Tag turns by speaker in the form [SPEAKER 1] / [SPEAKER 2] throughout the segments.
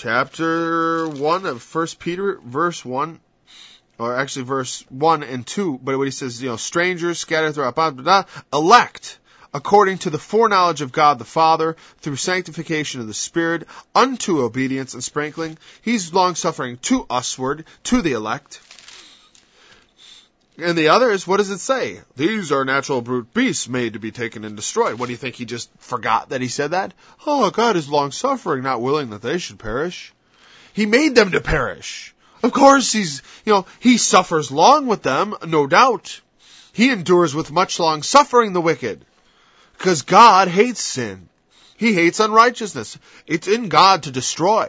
[SPEAKER 1] chapter 1 of 1 Peter, verse 1, or actually verse 1 and 2, but what he says, strangers scattered throughout, blah, blah, blah, elect, according to the foreknowledge of God the Father, through sanctification of the Spirit, unto obedience and sprinkling. He's long-suffering to usward, to the elect. And the others, what does it say? These are natural brute beasts made to be taken and destroyed. What do you think? He just forgot that he said that? Oh, God is long-suffering, not willing that they should perish. He made them to perish. Of course, he suffers long with them, no doubt. He endures with much long-suffering the wicked. Because God hates sin. He hates unrighteousness. It's in God to destroy.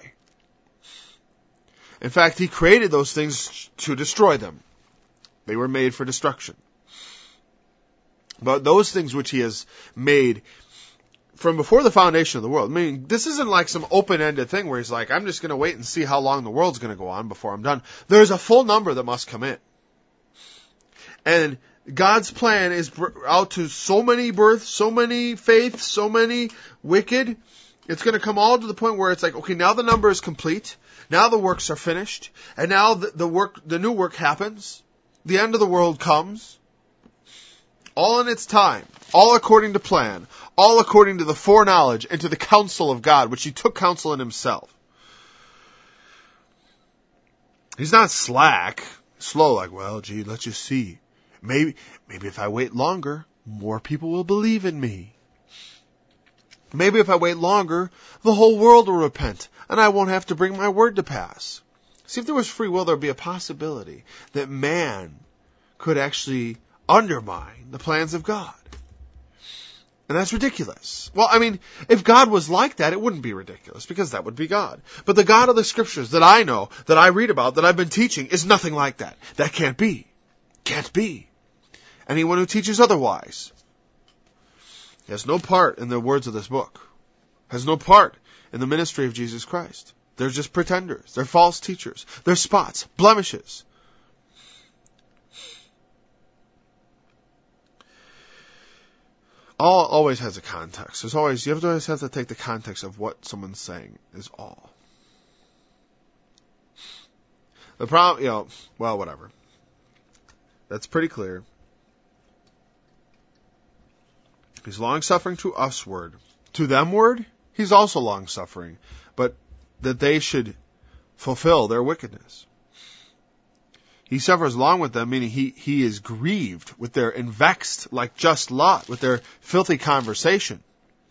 [SPEAKER 1] In fact, He created those things to destroy them. They were made for destruction. But those things which He has made from before the foundation of the world, I mean, this isn't like some open-ended thing where He's like, I'm just going to wait and see how long the world's going to go on before I'm done. There's a full number that must come in. And God's plan is out to so many births, so many faiths, so many wicked. It's going to come all to the point where it's like, okay, now the number is complete. Now the works are finished. And now the new work happens. The end of the world comes. All in its time. All according to plan. All according to the foreknowledge and to the counsel of God, which He took counsel in Himself. He's not slack, slow, like, well, gee, let's just see. Maybe if I wait longer, more people will believe in me. Maybe if I wait longer, the whole world will repent, and I won't have to bring my word to pass. See, if there was free will, there would be a possibility that man could actually undermine the plans of God. And that's ridiculous. Well, I mean, if God was like that, it wouldn't be ridiculous, because that would be God. But the God of the Scriptures that I know, that I read about, that I've been teaching, is nothing like that. That can't be. Can't be. Anyone who teaches otherwise has no part in the words of this book, has no part in the ministry of Jesus Christ. They're just pretenders. They're false teachers. They're spots, blemishes. All always has a context. You always have to take the context of what someone's saying is all. The problem, well, whatever. That's pretty clear. He's long-suffering to usward. To themward, He's also long-suffering, but that they should fulfill their wickedness. He suffers long with them, meaning he is grieved with their and vexed like just Lot, with their filthy conversation.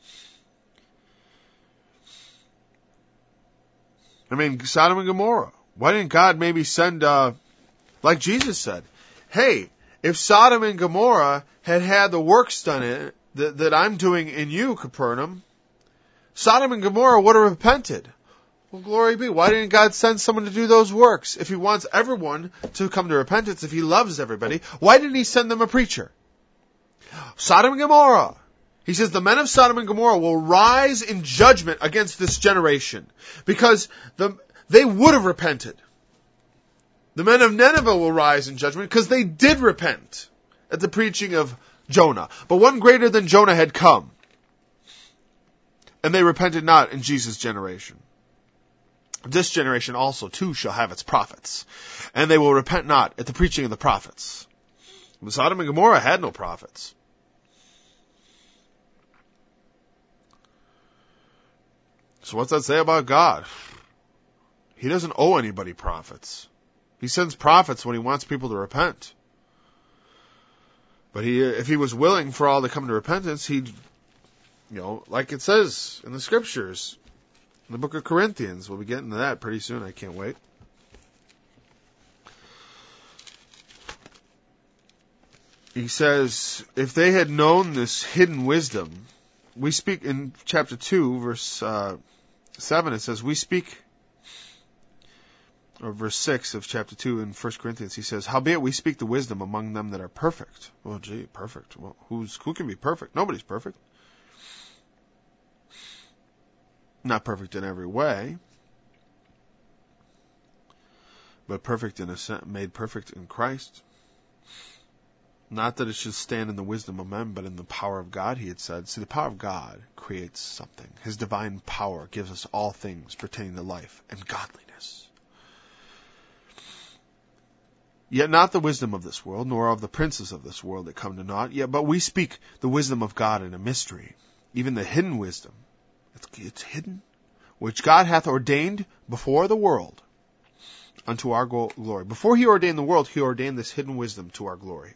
[SPEAKER 1] I mean, Sodom and Gomorrah. Why didn't God maybe send, like Jesus said, hey, if Sodom and Gomorrah had the works done in it that I'm doing in you, Capernaum, Sodom and Gomorrah would have repented. Well, glory be. Why didn't God send someone to do those works? If He wants everyone to come to repentance, if He loves everybody, why didn't He send them a preacher? Sodom and Gomorrah. He says the men of Sodom and Gomorrah will rise in judgment against this generation because they would have repented. The men of Nineveh will rise in judgment because they did repent at the preaching of Jonah. But one greater than Jonah had come, and they repented not in Jesus' generation. This generation also too shall have its prophets, and they will repent not at the preaching of the prophets. But Sodom and Gomorrah had no prophets. So what's that say about God? He doesn't owe anybody prophets. He sends prophets when He wants people to repent. But if He was willing for all to come to repentance, He'd, like it says in the Scriptures, in the book of Corinthians, we'll be getting to that pretty soon. I can't wait. He says, if they had known this hidden wisdom, we speak in chapter 2, verse 7, it says, we speak, or verse 6 of chapter 2 in 1 Corinthians, he says, howbeit we speak the wisdom among them that are perfect. Well, gee, perfect. Well, who can be perfect? Nobody's perfect. Not perfect in every way, but perfect in made perfect in Christ. Not that it should stand in the wisdom of men, but in the power of God, he had said. See, the power of God creates something. His divine power gives us all things pertaining to life and godliness. Yet not the wisdom of this world, nor of the princes of this world that come to naught, yet but we speak the wisdom of God in a mystery, even the hidden wisdom. It's hidden, which God hath ordained before the world unto our glory. Before he ordained the world, he ordained this hidden wisdom to our glory.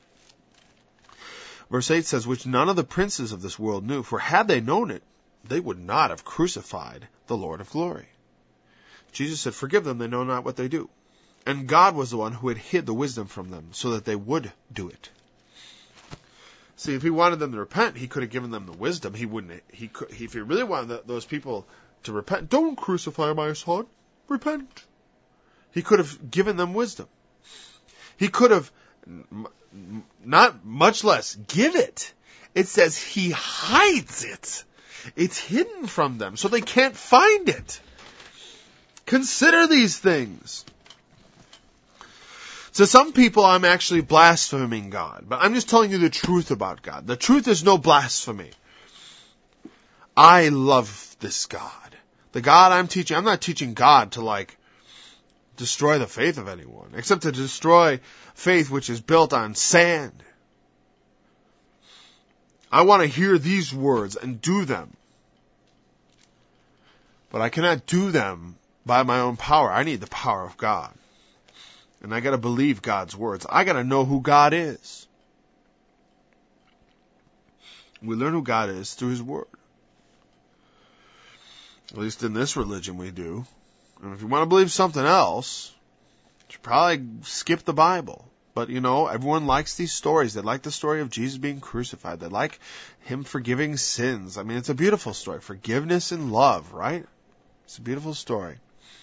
[SPEAKER 1] Verse 8 says, which none of the princes of this world knew, for had they known it, they would not have crucified the Lord of glory. Jesus said, forgive them, they know not what they do. And God was the one who had hid the wisdom from them, so that they would do it. See, if he wanted them to repent, he could have given them the wisdom. He wouldn't. If he really wanted those people to repent, don't crucify my son, repent. He could have given them wisdom. He could have, not much less, give it. It says he hides it. It's hidden from them, so they can't find it. Consider these things. To some people, I'm actually blaspheming God, but I'm just telling you the truth about God. The truth is no blasphemy. I love this God. The God I'm teaching, I'm not teaching God to destroy the faith of anyone, except to destroy faith which is built on sand. I want to hear these words and do them. But I cannot do them by my own power. I need the power of God. And I gotta believe God's words. I gotta know who God is. We learn who God is through His Word. At least in this religion we do. And if you want to believe something else, you should probably skip the Bible. But everyone likes these stories. They like the story of Jesus being crucified. They like Him forgiving sins. I mean, it's a beautiful story. Forgiveness and love, right? It's a beautiful story.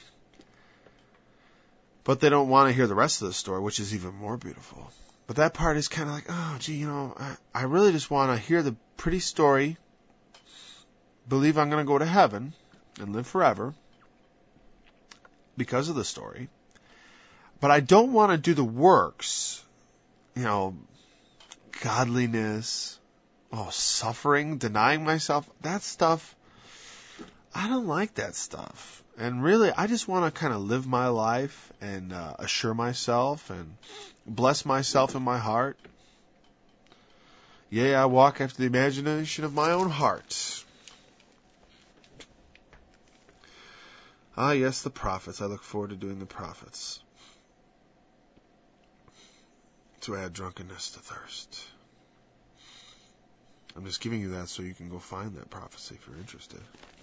[SPEAKER 1] But they don't want to hear the rest of the story, which is even more beautiful. But that part is kind of like, oh, gee, I really just want to hear the pretty story, believe I'm going to go to heaven and live forever because of the story. But I don't want to do the works, godliness, suffering, denying myself, that stuff. I don't like that stuff. And really, I just want to kind of live my life and assure myself and bless myself in my heart. Yea, I walk after the imagination of my own heart. Ah, yes, the prophets. I look forward to doing the prophets. To add drunkenness to thirst. I'm just giving you that so you can go find that prophecy if you're interested.